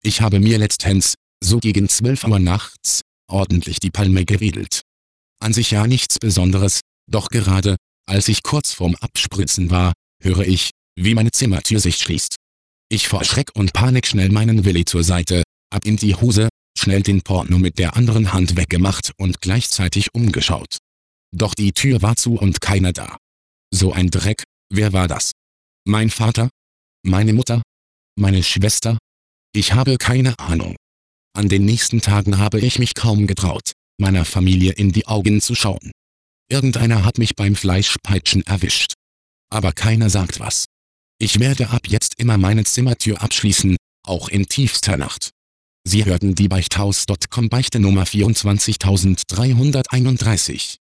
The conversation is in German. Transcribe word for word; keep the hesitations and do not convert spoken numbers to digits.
Ich habe mir letztens, so gegen zwölf Uhr nachts, ordentlich die Palme gewedelt. An sich ja nichts Besonderes, doch gerade, als ich kurz vorm Abspritzen war, höre ich, wie meine Zimmertür sich schließt. Ich vor Schreck und Panik schnell meinen Willi zur Seite, ab in die Hose, schnell den Porno mit der anderen Hand weggemacht und gleichzeitig umgeschaut. Doch die Tür war zu und keiner da. So ein Dreck, wer war das? Mein Vater? Meine Mutter? Meine Schwester? Ich habe keine Ahnung. An den nächsten Tagen habe ich mich kaum getraut, meiner Familie in die Augen zu schauen. Irgendeiner hat mich beim Fleischpeitschen erwischt. Aber keiner sagt was. Ich werde ab jetzt immer meine Zimmertür abschließen, auch in tiefster Nacht. Sie hörten die Beichthaus Punkt com Beichte Nummer vierundzwanzigtausenddreihunderteinunddreißig.